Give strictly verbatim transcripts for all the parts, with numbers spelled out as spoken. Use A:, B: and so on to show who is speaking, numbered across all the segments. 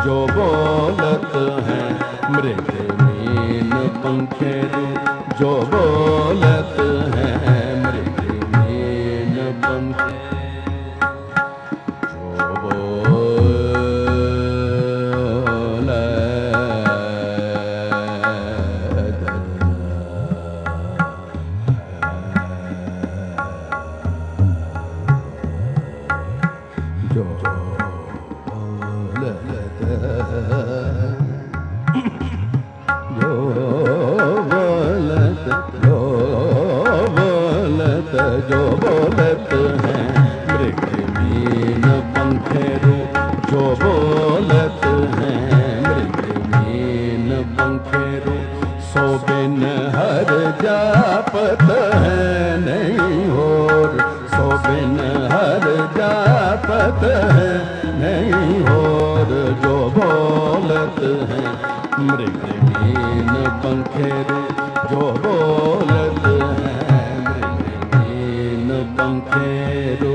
A: जो बोलत है मृग मीन पंखेरु, जो बोलत है मृग मीन पंखेरु, जो बोलत जो जो बोलत है मृग मीन पंखेरु, जो बोलत है मृग मीन पंखेरु, सो बिन हर जापत है नहीं होर, सो बिन हर जापत है नहीं होर, जो बोलत है मृग मीन पंखेरु, जो बोलत है पंखेरु।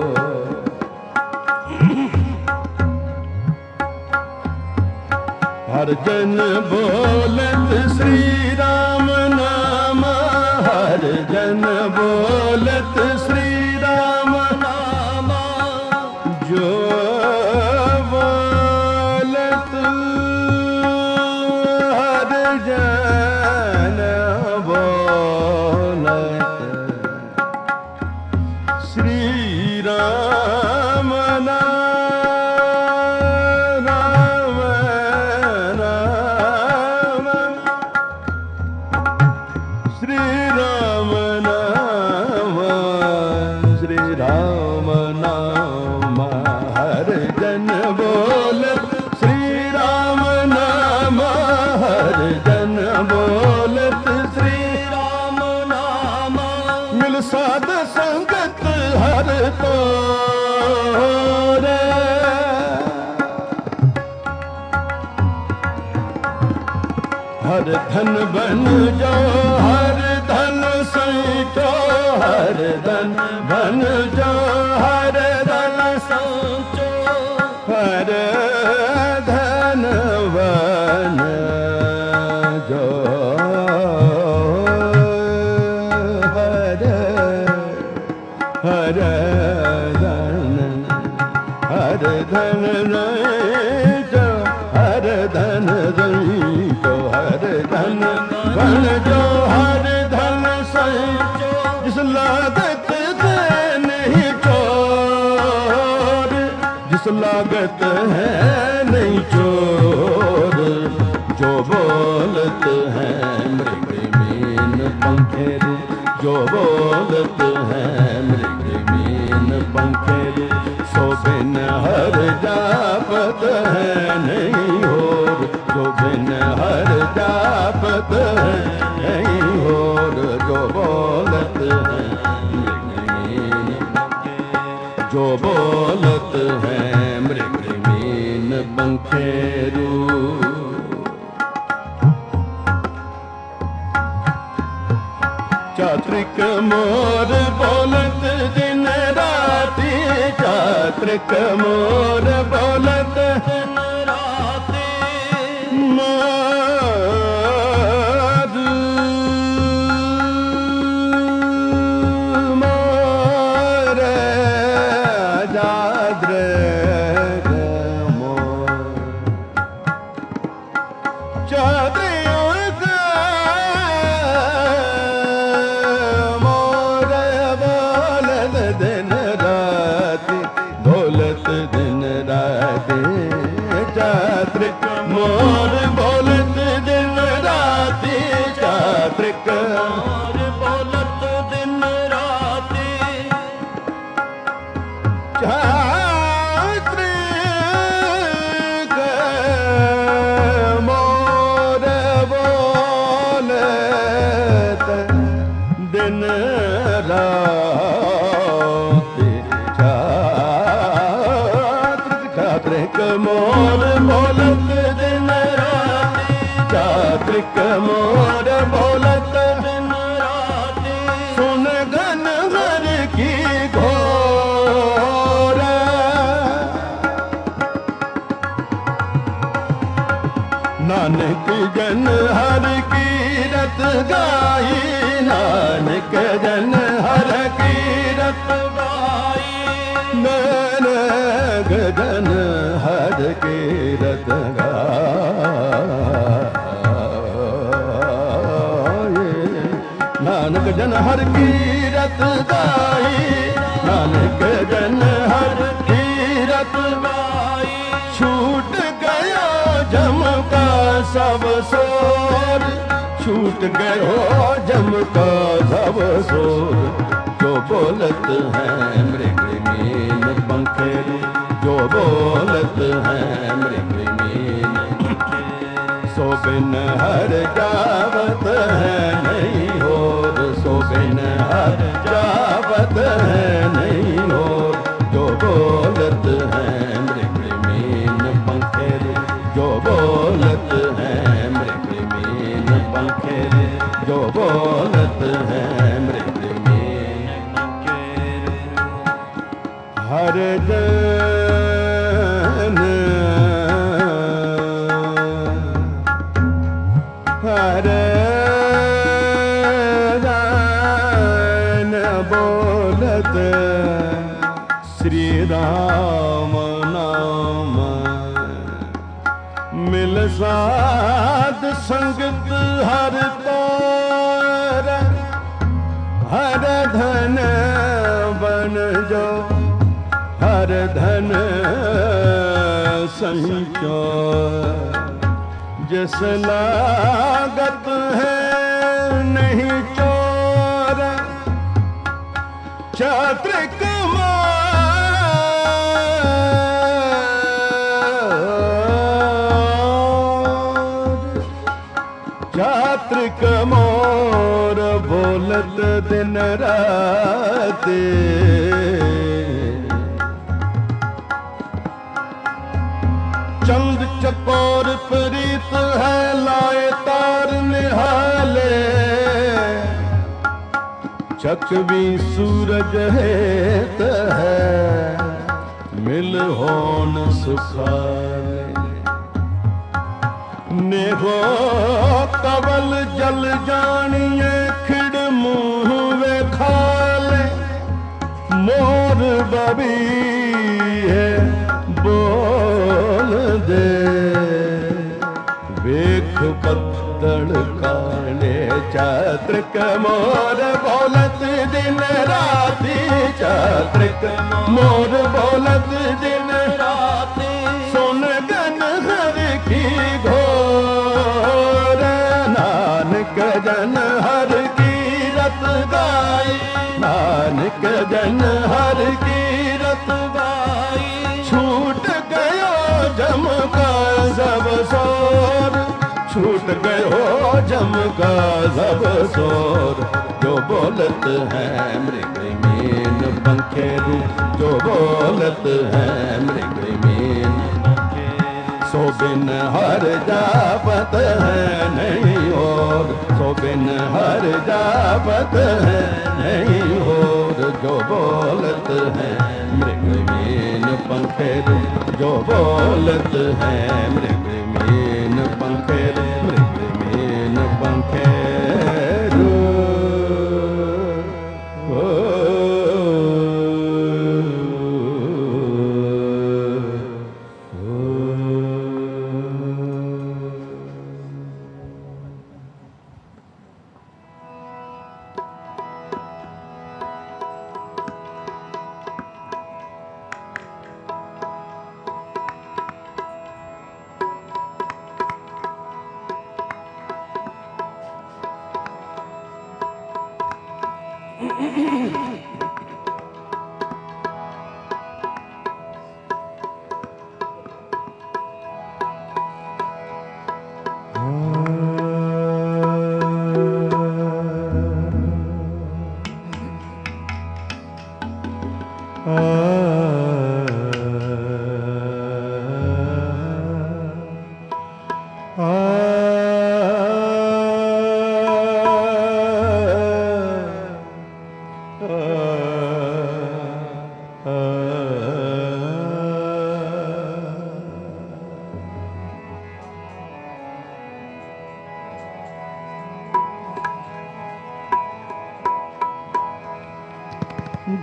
A: हर जन बोलत श्री राम नाम, हर जन बोलत श्री राम नाम, जो बोलत हर जन बोलत श्री राम नाम, राम राम श्री राम नाम, श्री राम नाम, हर जन बोलत श्री राम नाम, हर जन बोलत श्री राम नाम, मिल साध संगत हर तोरे, हर धन बन जो हर धन संचो, हर धन बन जो हर धन संचो, हर धन बन जो हर हर धन, हर धन जो हर धन जो हर धन बन जो हर धन संचो, जिस लागत है नहीं चोर, जिस लागत है नहीं चोर, जो बोलत है मृग मीन पंखेरु, जो बोलत है मृग मीन पंखेरु, सो बिन हर जापत है नहीं होर, जो बिन हर जापत है नहीं होर, जो बोलत है मृग मीन पंखेरु, जो बोलत है मृग मीन पंखेरु। चात्रिक मोर बोलत दिन राति, चात्रिक मोर बोलत दिन राति, मोर मोर जाद्र मोर चाद्र दिन राति, बोलत दिन राति, चात्रिक मोर बोलत दिन राति, चात्रिक मोर बोलत दिन राति, चात्रिक मोर बोलत दिन राति, चात्रिक मोर बोलत दिन राति, चात्रिक मोर बोलत दिन राति, सुन घन घर की घोर, नानक जन हर कीरत गाई, नानक जन हर कीरत गाई, नानक जन हर कीरत गाई, नानक जन हर कीरत गाई, नानक जन हर कीरत गाई। छूट गया जम का सब सोर, छूट गयो जम का सब सोर, जो बोलत है मृग मीन पंखेरु, जो बोलत है मृग मीन, सो बिन हर जावत है नहीं होर, सो बिन हर जावत है नहीं होर, जो बोलत है मृग मीन पंखेरु, जो बोलत है मृग मीन पंखेरु, जो बोलत है मृग मीन पंखेरु। हर जन हर जन बोलत श्री राम नाम, मिल साध संगत हर तोर, हर धन बन जो हर धन संचोर, जिस लागत है नहीं चोर, चात्रिक चात्रिक मोर बोलत दिन राते, चंद चकोर प्रीत है लाए तार निहाले, चकवी सूरज हेत है मिल होन सुखाले, नेहो कवल जल जानिए खिड़ मुँह वे खाले, मोर बबी है बोल दे, वेख बदल काले चात्रिक मोर बोलत दिन राती, चात्रिक मोर बोलत दिन राती, सुन गन हर की घोर, नानक जन हर कीरत गाई, नानक जन हर कीरत गाई। छूट गयो जम का सब सोर, छूट गयो जम का सब सोर, जो बोलत है मृग मीन पंखेरु, जो बोलत है मृग मीन पंखेरु, सो बिन हर जावत है नहीं और, सो बिन हर जावत है नहीं और, जो बोलत है मृग मीन पंखेरु, जो बोलत है मृग मीन पंखेरु, मृग मीन पंखेरु।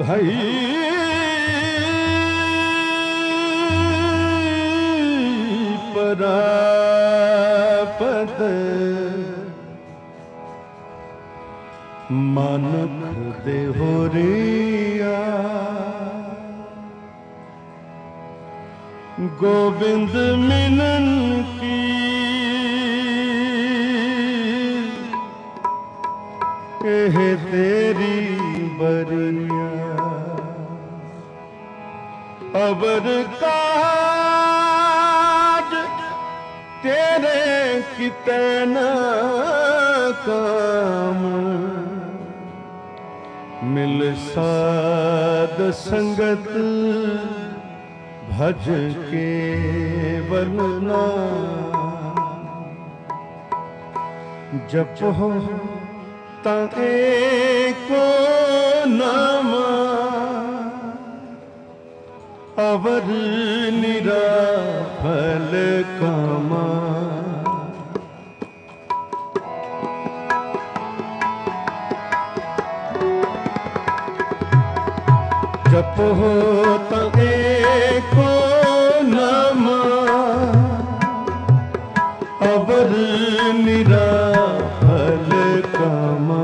A: भई परापत मानुख देहोरिया गोविंद मिलन की एह तेरी बरिया अवर काज तेरे कितना काम मिल साध संगत भज के वलना जप हो ताके को नाम अवर निरा फल कामा जप हो ताके को नाम अवर निरा फल कामा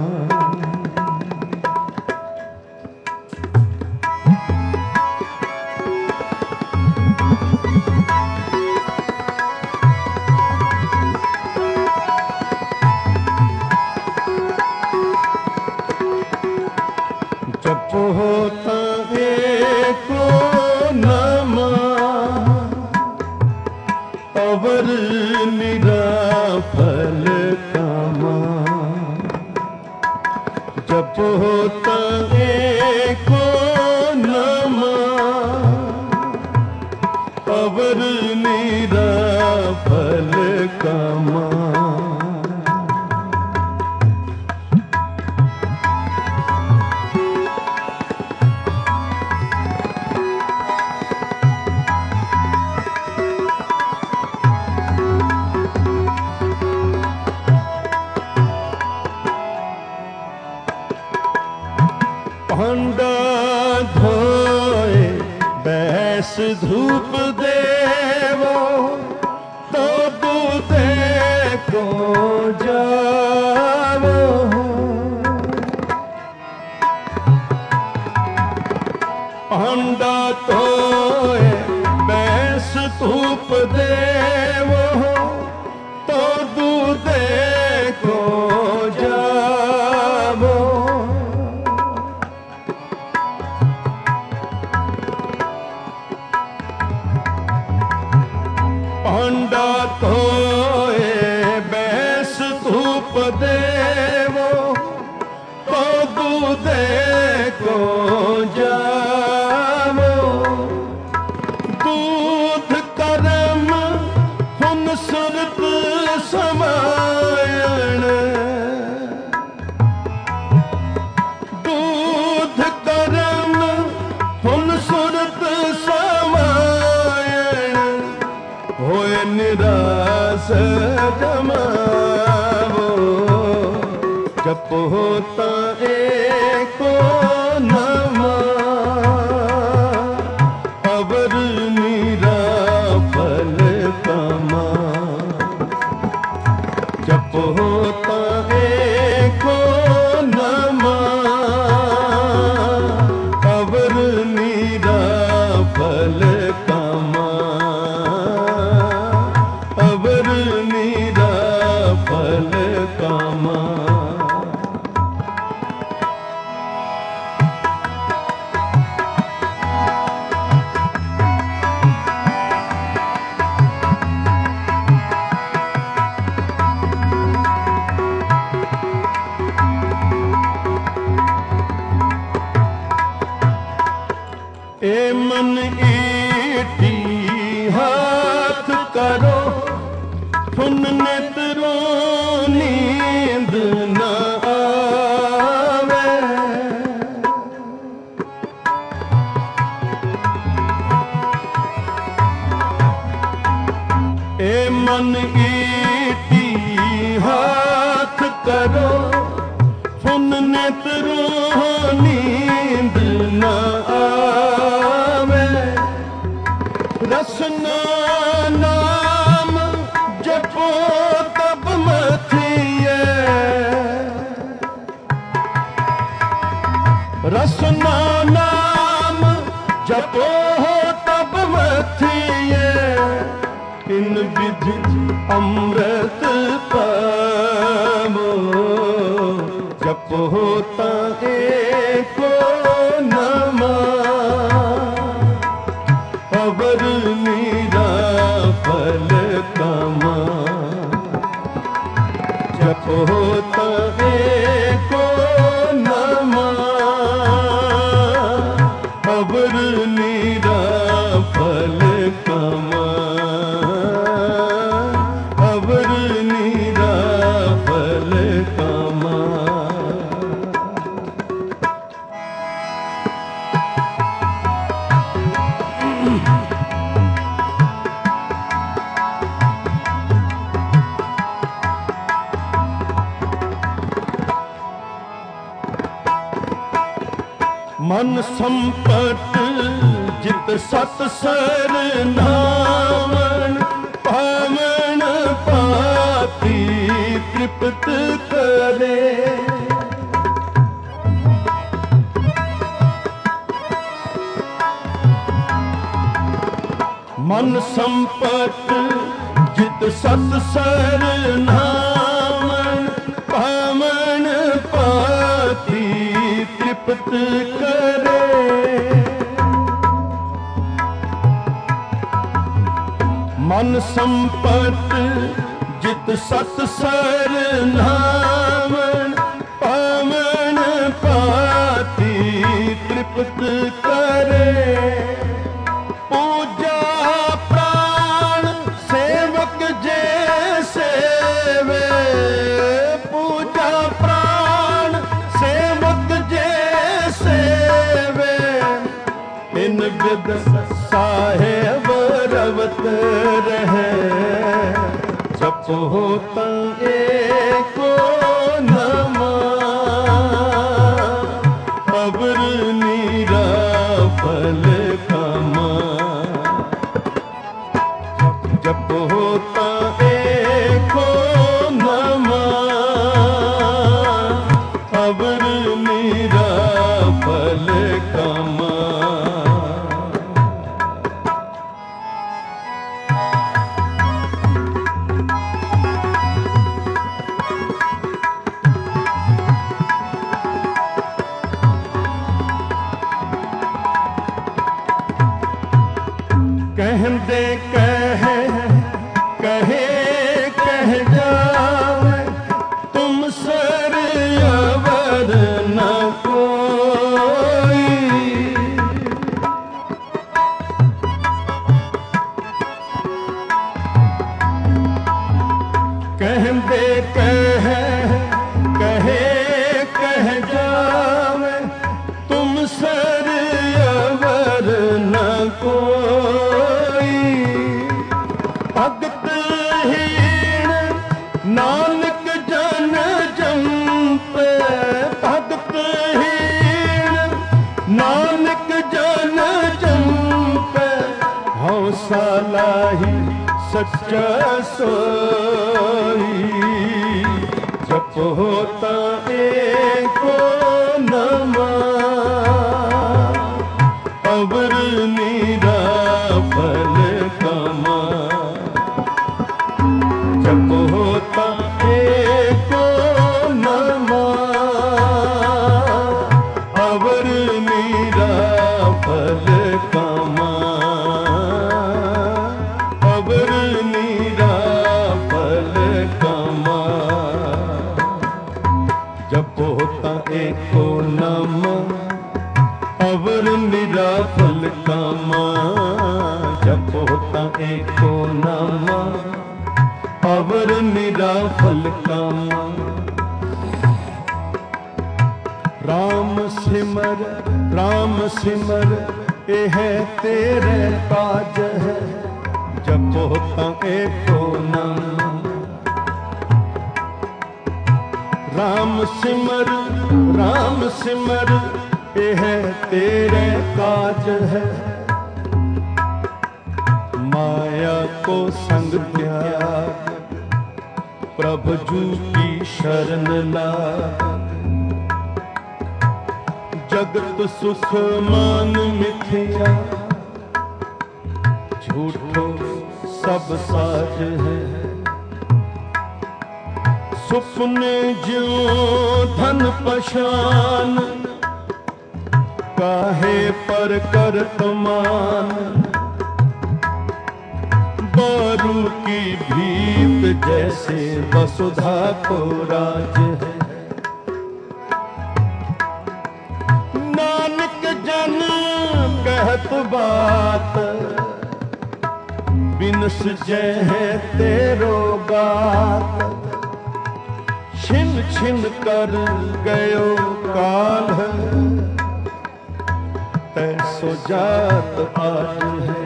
A: जप होता एको नाम अवर निरा फल कामा जप होता एको नाम अवर निरा फल कामा भांडा धोए बैस धूप देवो तो दूधे को जावो भांडा धोए बैस धूप देवो तो दूधे को जावो भांडा धोए बैस धूप देवो तो दूधे को जावो दूध करम हुन सुरत समायण दूध करम हुन सुरत समायण होए निराश जमावो जप होता एको नाम अवर निरा फल कामा जप होता एको नाम अवर निरा फल कामा अवर निरा फल कामा ए मन ईटी हाथ करो फुन नेत्रों नींद न आवे ए मन ईटी हाथ करो फुन नेत्रों नींद रसना नाम जपो तब मथिए, रसना नाम जपो तब मथिए, इन विधि अमृत पावो, जपो ता एको नमा, अवर मीरा फल कामा, जपो ता एको नमा, अवर मीरा फल कामा, अवर मीरा फल कामा। मन संपट जित सत सर नामन, पावन पाती तृप्त करे, मन संपट जित सत सर नामन, पावन पाती तृप्त करे, मन संपट जित सत सर नामन, पावन पाती तृप्त करे, पूजा प्राण सेवक जैसे वे, पूजा प्राण सेवक जैसे वे, इन विद साहेब रवत रहे, जपो ता एको नमा, अवर मीरा फल कामा, जपो ता एको नमा, अवर मीरा फल कामा। कहते कहे कहे कह जावे, तुम सर अवर न कोई, कहते कहे कहे कह जावे, तुम सर अवर न कोई, भगत हीन नानक जन जंपे, भगत हीन नानक जन जंपे, हौसला ही सच्चा सोई, जपो ता एको नमा, अवर मीरा फल कामा, जपो ता एको नमा, अवर मीरा फल कामा, अवर मीरा फल कामा, जपो ता एको नमा, अवर मीरा फल कामा, जपो ता एको नमा, अवर मीरा फल कामा। राम सिमर राम सिमर एह तेरे काज है, जपो ता एको नाम। राम सिमर राम सिमर एह तेरे काज है, माया को संग त्याग, प्रभु जू की शरण लाग। जगत सुख मान मिथ्या, झूठो सब साज है। सुपने जो धन पशान, काहे पर करत मान। बारू की भीत जैसे वसुधा को राज है। नानक जन कहत बात, बिनस जय है तेरो गात। छिन छिन कर गयो काल, तैसो जात आज है।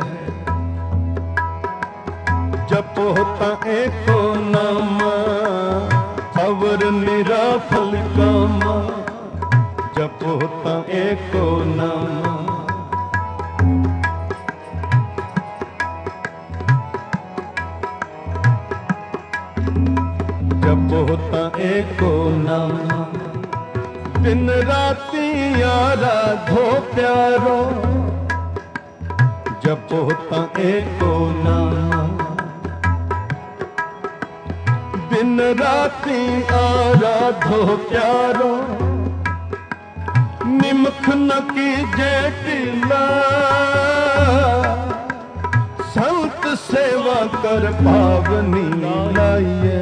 A: जपो ता एको नाम, अवर निराफल काम। जपो ता एको नाम, जपो ता एको नाम। दिन राती आराधो प्यारो, जपो ता एको नाम। दिन राती आराधो प्यारो, निमख न कीजे ढीला। संत सेवा कर पावनी लाइए,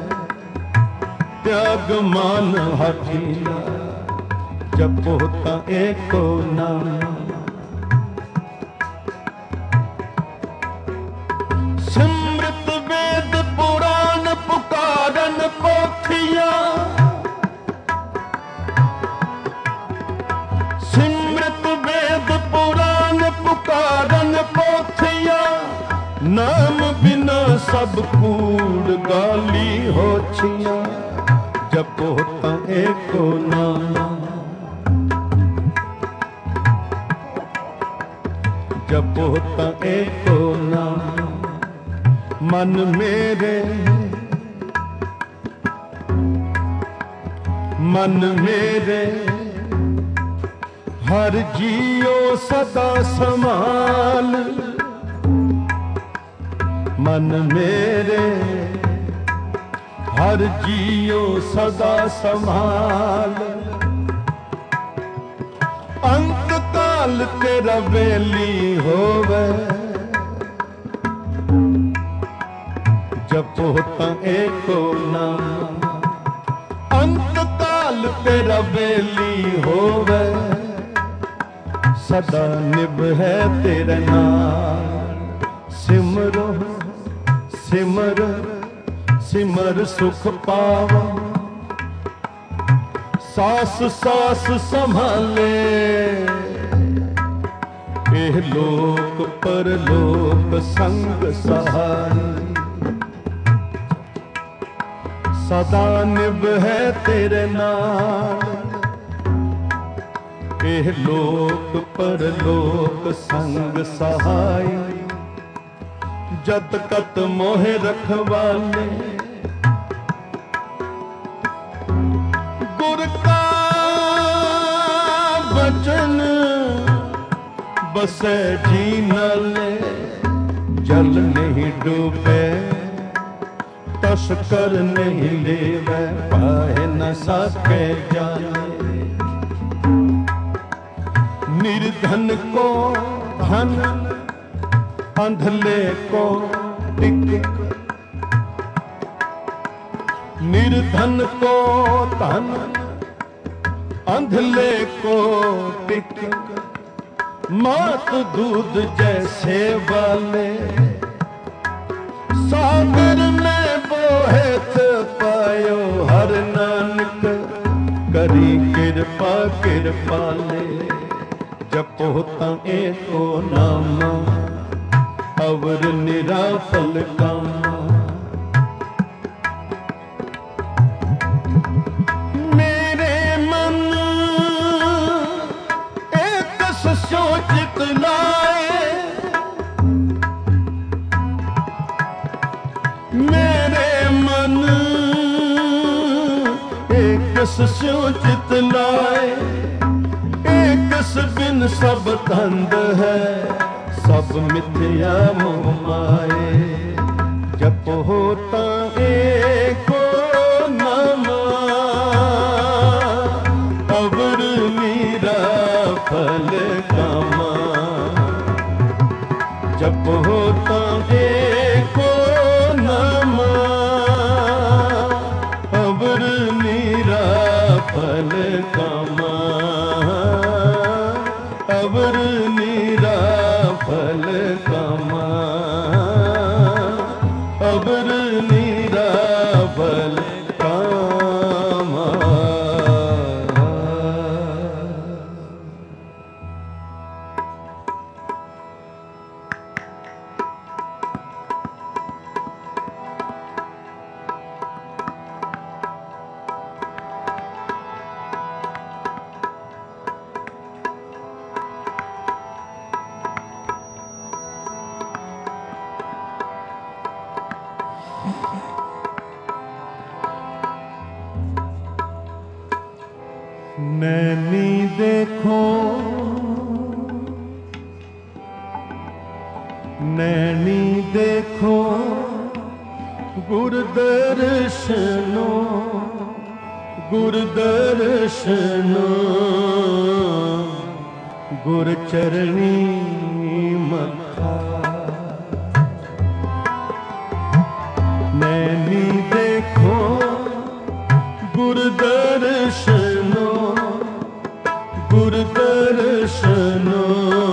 A: त्याग मान हठीला। जपो ता एको नाम। सिमृत वेद पुराण पुकारन पोथिया। सिमृत वेद पुराण पुकारन पोथिया। नाम बिना सब कूड़ गाली होछिया। जपो ता एको नाम। जपो ता एको नाम। मन मेरे, मन मेरे, हर जियो सदा समाल। मन मेरे, हर जियो सदा संभाल। अंत काल तेरा वेली होवे। जपो ता एको नाम। अंत काल तेरा वेली होवे। सदा निभ है तेरे नाम। सिमरो सिमर सिमर सुख पावा। सास सास संभाले, एह लोक परलोक संग सहाय। सदा निभ है तेरे नाल, एह लोक परलोक संग सहाय। जत कत मोहे रखवाले, गुर का बचन बसे जी नाले। जल नहीं डूबे तस्कर नहीं लेवे, पाए न सके जाने। निर्धन को धन, अंधले को टिक। निर्धन को धन, अंधले को टिक। मात दूध जैसे वाले, सागर में बोहेत पायो हर नानक। करी कृपा कृपाले, जपो ता एको नाम। अवर निराफल काम, मेरे मन एक सोचित लाए। मेरे मन एक स्यों चित लाए, एक बिन सब कंद है, सब मिथ्या मोह माए। जप होता एको नाम, अवर मीरा फल कामा। जप होता एको नाम, अवर मीरा फल कामा। अवर मीरा फल कामा, अवर मीरा फल कामा। नैनी देखो, नैनी देखो गुर दर्शनो, गुर दर्शनो। गुर चरणी मथा, नैनी देखो गुर दर्शनो, गुर दर्शनो।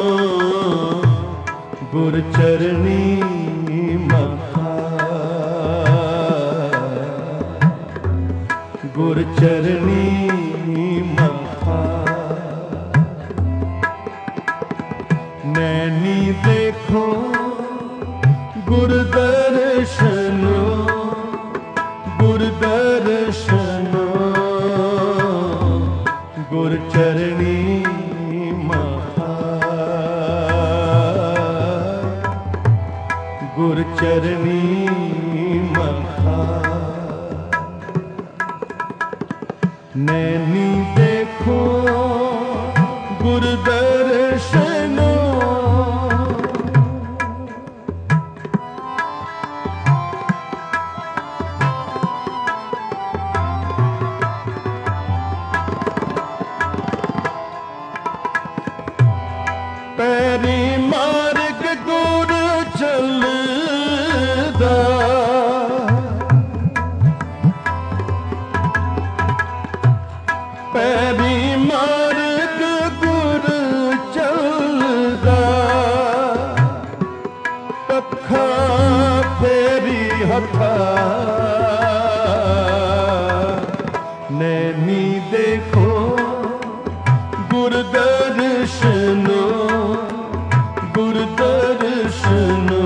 A: गुर चरणी मथा, गुर चरणी मथा। नैनी देखो गुर दर्शनो, गुर दर्शनो। गुर चरणी मथा, गुर चरणी मथा। नैनी देखो गुर दर्शनो, पैरी मार्ग गुर चलदा। पैरी मार्ग गुर चलदा, पखा फेरी हथा। नैनी देखो गुर दर्शनो, गुर दर्शनो।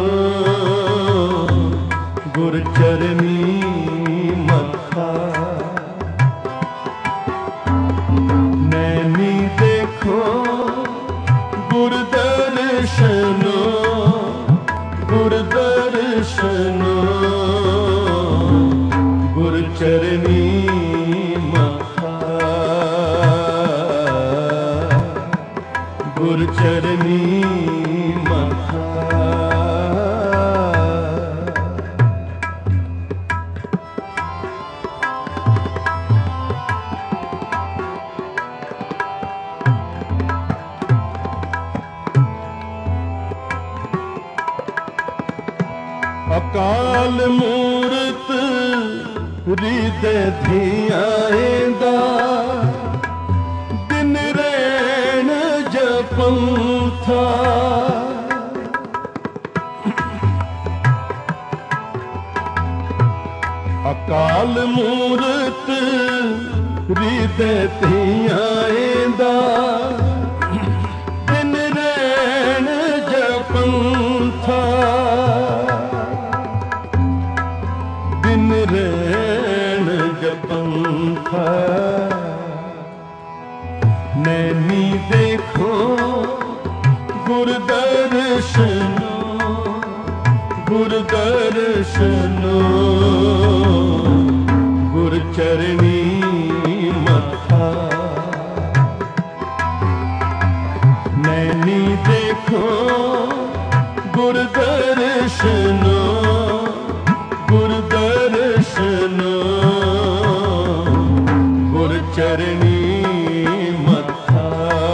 A: गुर चरणी मथा। नैनी देखो गुर दर्शनो, गुर दर्शनो। गुर चरणी मथा, गुर चरणी मथा। अकाल मूरत हृदय धियाएंदा, दिन रैन जपं था। अकाल मूरत हृदय धियाएंदा, दिन रैन जपं था। दिन रैन जपं था। नैनी देखो गुर दर्शनो, गुर दर्शनो गुर चरणी मत्था नैनी देखो गुर दर्शनो गुर दर्शनो गुर चरणी मत्था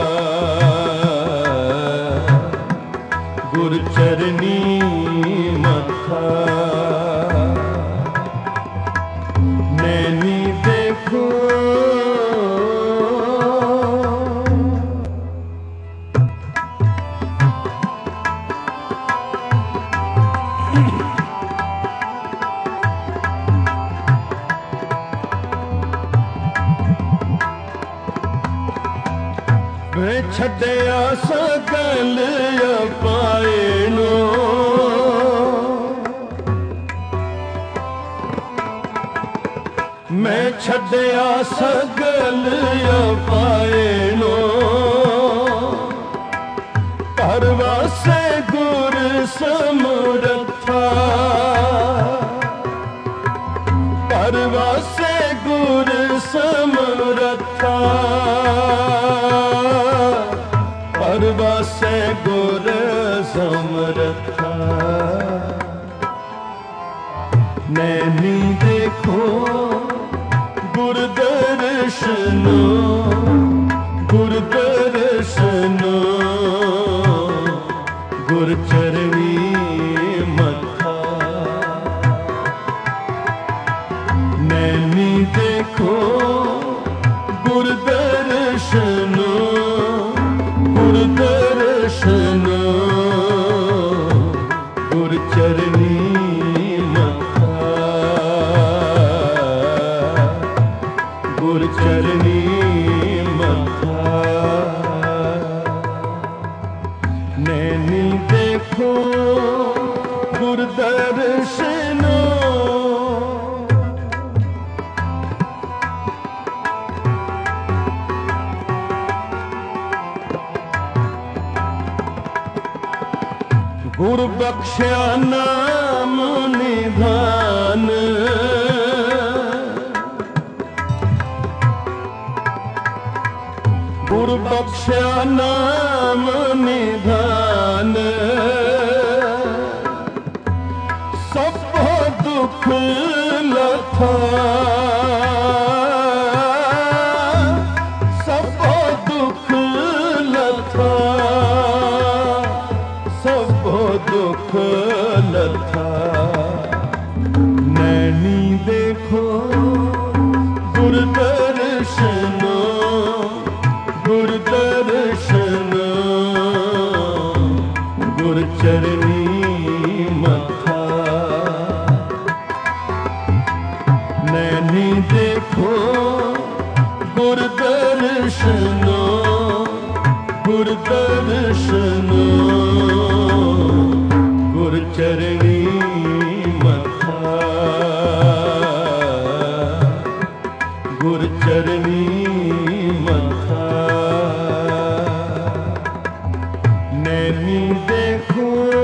A: गुर चरणी मत्था नैनी देखो मैं छड़या सकल पाएनो मैं छड़या सकल पाएनो परवासे गुर समरथा परवासे गुर समरथा परवासे गुर समरथा नैनी देखो गुर दर्शनो गुर दर्शनो गुर चरणी मत्था नैनी देखो गुर दर्शनो गुर दर्शनो गुर चरणी मत्था गुर चरणी मत्था नैनी देखो गुर दर्शनो गुर बख्शा नाम निधान गुर बख्शा नाम निधान सब दुख लथा सब दुख लथा सब दुख लथा नैनी देखो गुर दर्शनो गुर दर्शनो गुर चरणी मत्था नैनी देखो गुर दर्शनो गुर दर्शनो गुर चरणी मत्था गुर चरणी मत्था नैनी देखो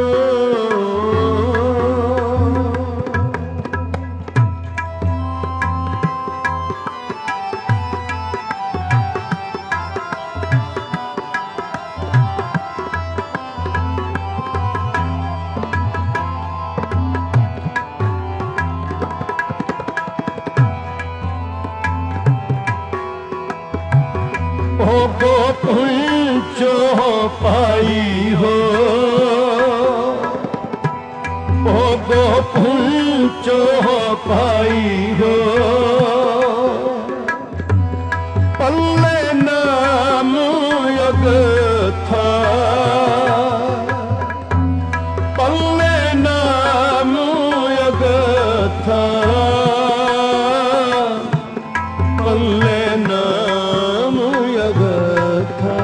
A: ओ गो पुंचो पाई हो ओ गो पुंचो पाई हो पल्ले नाम योग था पल्ले नाम योग था पल्ले नाम योग था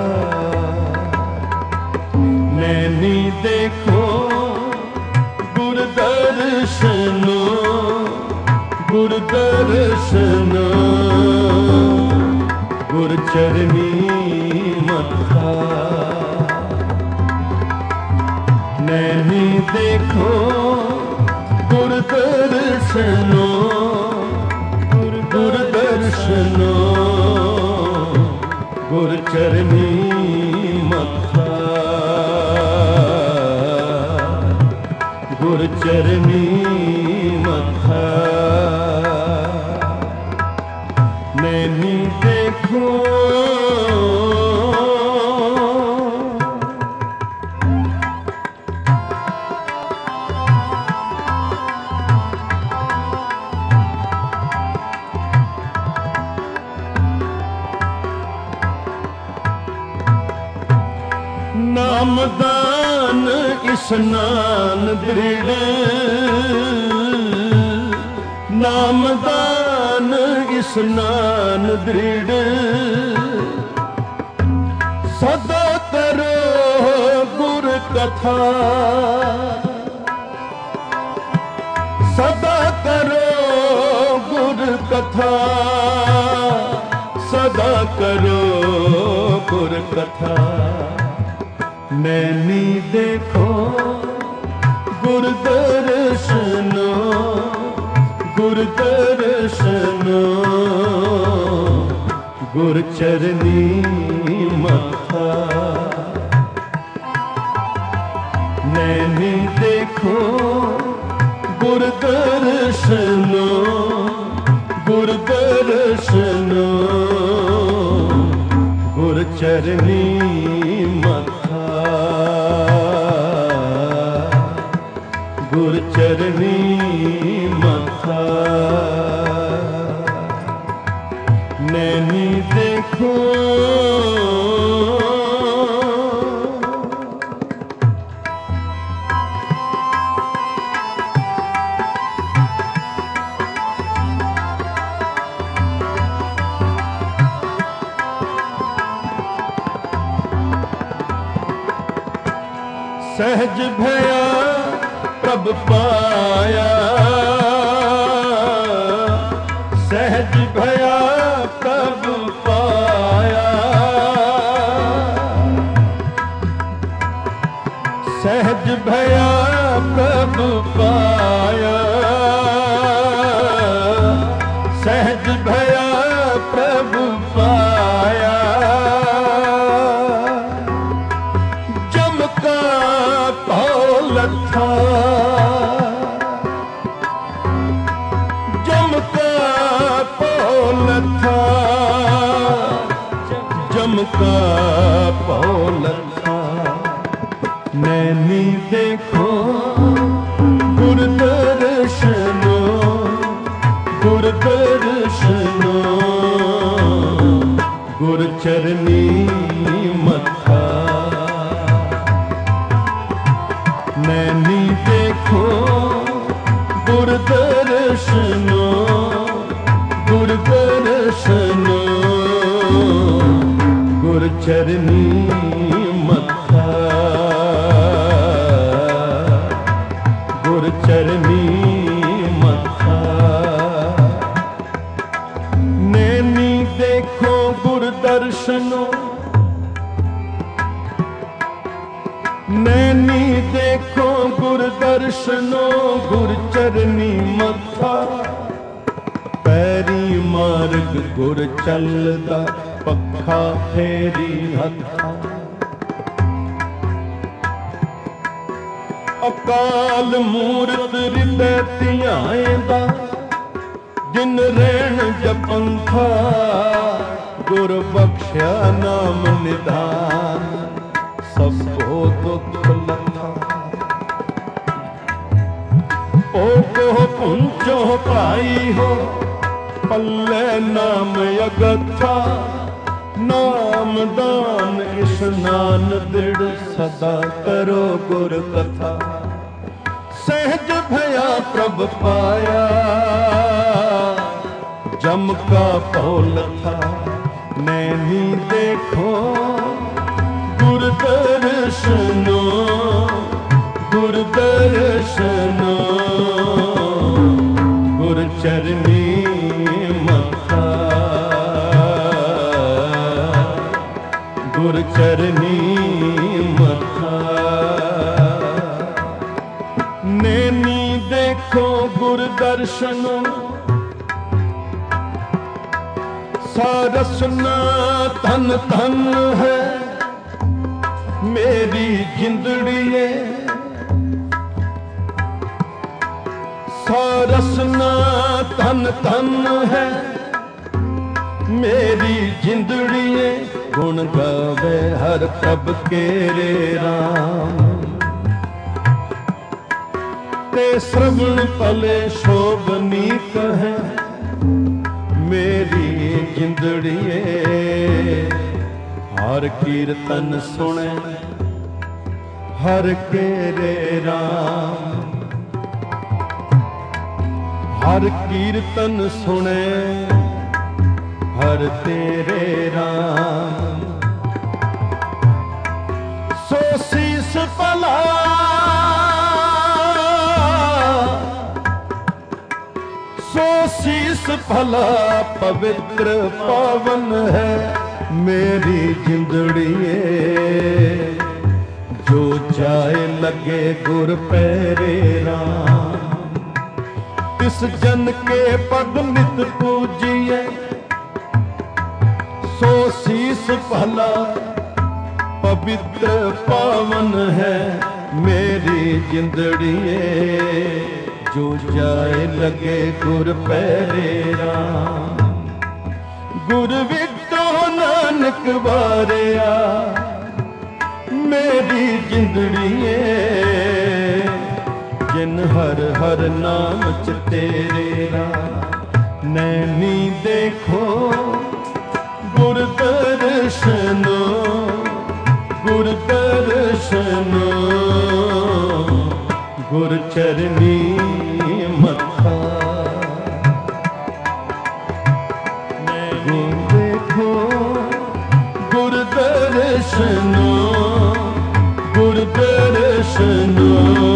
A: नैनी देखो गुर दर्शनो गुर दर्शनो गुर चरणी मत्था नैनी देखो दर्शनो गुर दर्शनो गुर चरनी मत्था गुर चरनी मत्था नैनी देखो नामदान स्नान दृढ़ नामदान स्नान दृढ़ सदा करो गुर कथा सदा करो गुर कथा सदा करो गुर कथा नैनी देखो गुर दर्शनो गुर दर्शनो गुर चरनी मत्था नैनी देखो गुर दर्शनो गुर दर्शनो गुर चरनी मत्था गुर चरनी मत्था नैनी देखो सहज भया प्रभ पाया सहज भया प्रभ पाया सहज भया प्रभ पाया सहज भया प्रभ पाया लथा जम का पौलथा जम का पौलथा नैनी देखो गुर दर्शनो गुर दर्शनो गुर चरनी मत्था नैनी देखो गुर दर्शनो गुर दर्शनो गुर चरनी मत्था गुर चरनी मत्था नैनी देखो गुर दर्शनो नैनी देखो गुर दर्शनो गुर चरनी मत्था पैरी मार्ग गुर चलदा पक्खा फेरी हत्था अकाल मूरत हृदय धियाएंदा जिन रैन जपंथा गुर बख्शा नाम निधान सबको दुख लथा ओ को पुंचो पाई हो पल्ले नाम अगथा नाम दान स्नान दृढ़ सदा करो गुर कथा सहज भया प्रभ पाया जम का पौल था नैनी देखो गुर दर्शनो गुर दर्शनो गुर चरनी मत्था गुर चरनी मत्था नैनी देखो गुर दर्शन सारसना धन धन है मेरी जिंदड़िए सारसना धन धन है मेरी जिंदड़िए गुण गावे हर कब केरे राम ते श्रवण पले शोभनी कहे मेरी जिंदड़िए हर कीर्तन सुने हर केरे राम हर कीर्तन सुने हर तेरे राम सो शीस भला सो शीस भला पवित्र पावन है मेरी जिंदड़िए जो जाए लगे गुर पैरे राम तिस जन के पद नित पूजिए सो शीस भला पवित्र पावन है मेरी जिंदड़िए जो जाए लगे गुर पैरे राम गुर विटो नानक वारिया मेरी जिंदड़िए जिन हर हर नाम च तेरे राम नैनी देखो गुर दर्शनो गुर दर्शनो गुर चरनी मत्था नैनी देखो गुर दर्शनो गुर दर्शनो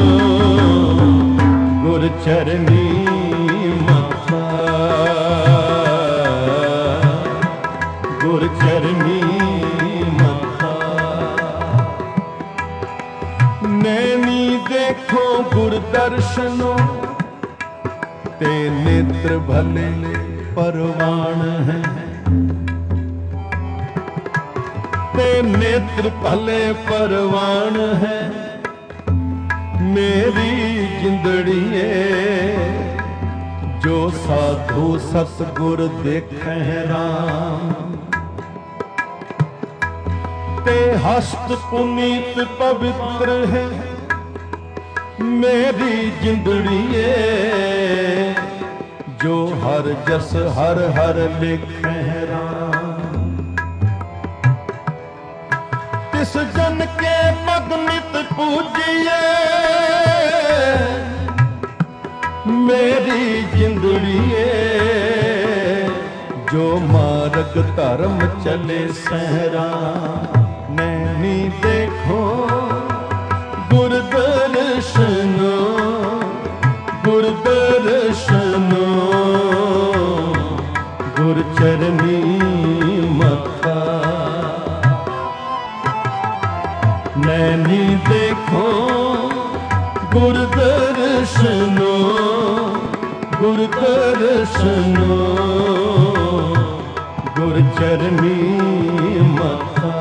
A: गुर चरनी मत्था गुर चरनी मत्था नैनी देखो गुर दर्शनो ते नेत्र भले परवान है ते नेत्र भले परवान है मेरी जिंदड़िए जो साधु सतगुर देखे राम ते हस्त पुनीत पवित्र है मेरी जिंदड़िए जो हर जस हर हर लिखे राम तिस जन के पद नित पूजिए मेरी जिंदड़िए जो मार्ग धर्म चले सहरा नैनी देखो गुर दर्शनो गुर दर्शनो गुर चरनी मत्था नैनी देखो गुर दर्शनो गुर दर्शनो गुर चरनी मत्था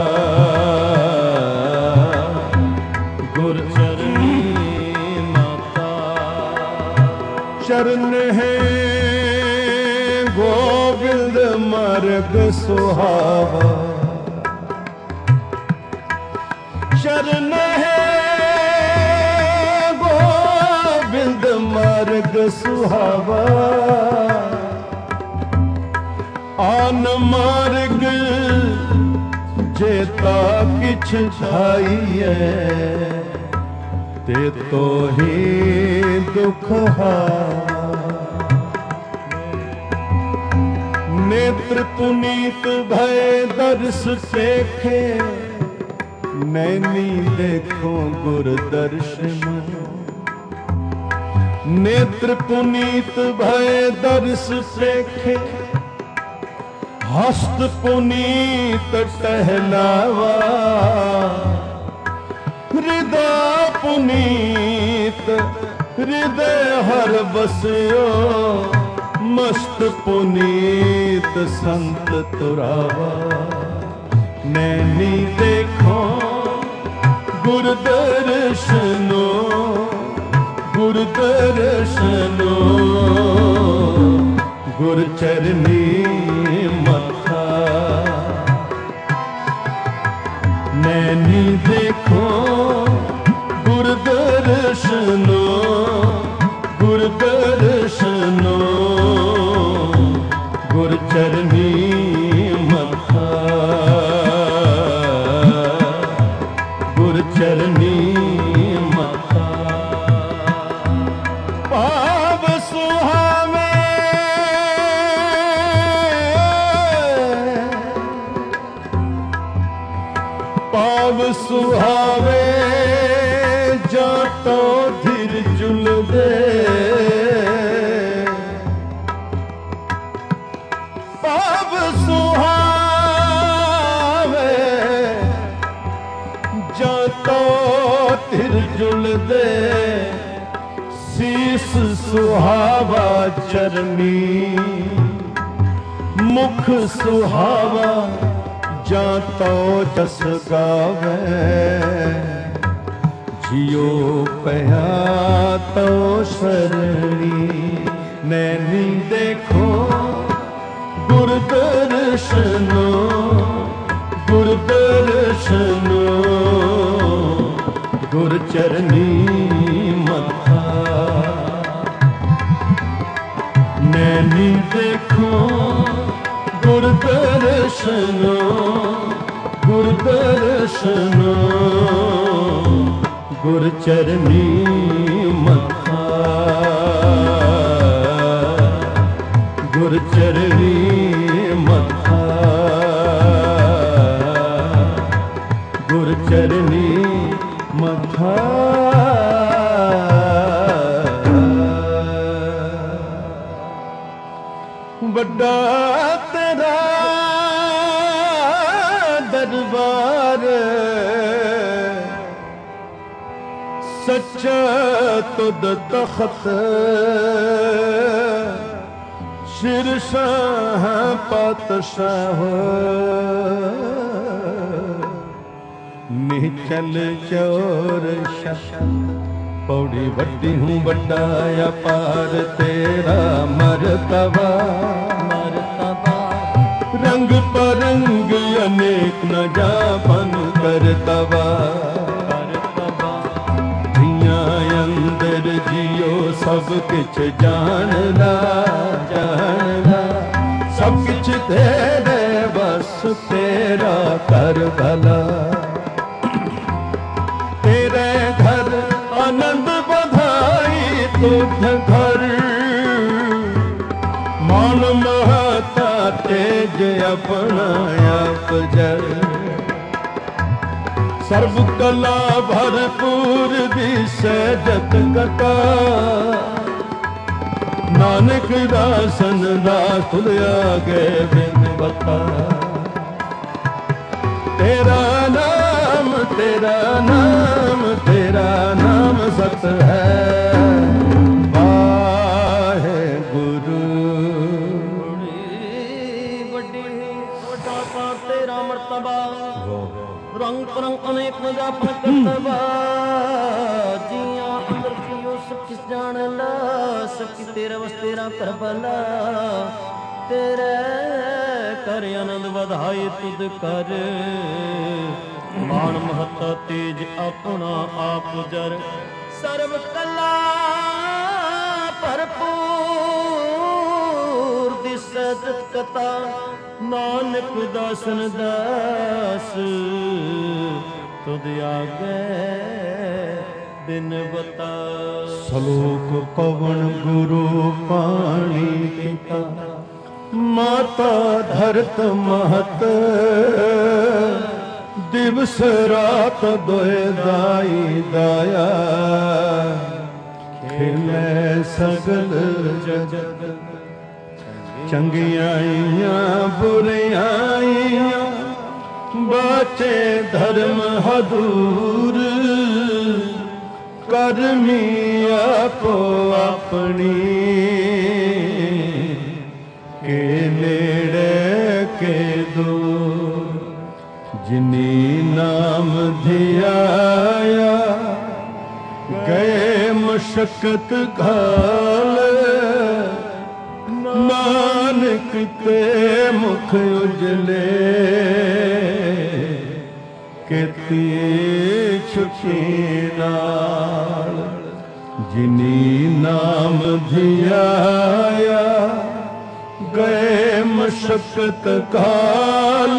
A: गुर चरनी मत्था शरण है गोविंद मार्ग सुहावा शरण है गोविंद मार्ग सुहावा आन मार्ग जेता किछ छाइए ते तो ही दुख हा नेत्र पुनीत भय दर्श देखे नैनी देखो गुर दर्शन नेत्र पुनीत भय दर्श देखे हस्त पुनीत टहलावा हृदय पुनीत हृदय हर बसियो, मस्त पुनीत संत तुरावा। नैनी देखो गुर दर्शनो, गुर दर्शनो, गुर चरनी मथा। नैनी देखो गुर दर्शनो, गुर दर्शनो, गुर चरनी मथा, गुर चरनी मथा। पाव सुहावे पाव सुहावे, जातो धीर जुल दे। पाव सुहावे, जातो धीर जुल दे। शीस सुहावा चरनी, मुख सुहावा जातो जस गावे। जियो पया तो शरणी, नैनी देखो गुर दर्शनो, गुर दर्शनो, गुर चरनी मथा। नैनी देखो गुर दर्शनो, गुर दर्शनो, गुर चरनी मथा, गुर चरनी मथा, गुर चरनी मथा। बड़ा तेरा दरबार, सच्चा तुद तख्त, शिरशाह पातशाह। निचल चोर शश, पौड़ी बड़ी हूँ बड़ा अपार तेरा मरतबा। मरतबा रंग परंग अनेक न जापन करतबा। अंदर जियो सब किछ जानना, जानना सब किछ तेरे बस तेरा कर भला। तेरे घर आनंद बधाई तुझ घर, मान महता तेज अपना आप जर। सर्व कला भरपूर दिशे जत कथा, नानक दासन दास तुल आगे बिन बता। तेरा नाम तेरा नाम तेरा नाम सत है, वाहे गुरु।
B: बड़ी वटा तेरा मर्तबा, रंग परंग अनेक न जापन करतबा। जिया अंदर जियो सब किस जान ला, सब किस तेरा बस तेरा कर भला। तेरे कर आनंद बधाई तुद कर, मान महता तेज अपना आप जर। सर्व कला भरपूर दिसत कथा, नानक दासन दास तुद आगे बिन बता।
A: सलोक पवन गुरु पाणी पिता, माता धरत महत। दिवस रात दोए दाई दाया, खेले सगल जगत। चंगियाइयां बुरियाइयां, बाचे धर्म हदूर। ਕਰਮੀ ਆਪੋ ਆਪਣੀ ਕੇ ਨੇੜੇ ਕੇ ਦੂਰ ਜਿਨੀ ਨਾਮ ਧਿਆਇਆ ਗਏ ਮੁਸ਼ਕਤ ਘਾਲ ਨਾਨਕ ਤੇ ਮੁਖ ਉਜਲੇ ਕੀਤੀ ਛੁਟੀ ਨਾਲ ਜਿਨੀ ਨਾਮ ਧਿਆਇਆ ਗਏ ਮੁਸ਼ਕਤ ਕਾਲ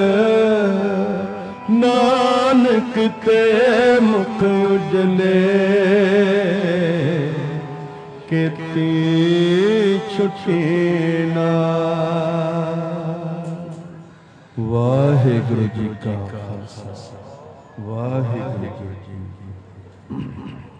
A: ਨਾਨਕ ਤੇ ਮੁਖ ਉਜਲੇ ਕੀਤੀ ਛੁਟੀ ਨਾਲ। ਵਾਹਿਗੁਰੂ ਜੀ ਕਾ ਖਾਲਸਾ ਵਾਹਿਗੁਰੂ ਜੀ ਕੀ ਫਤਿਹ।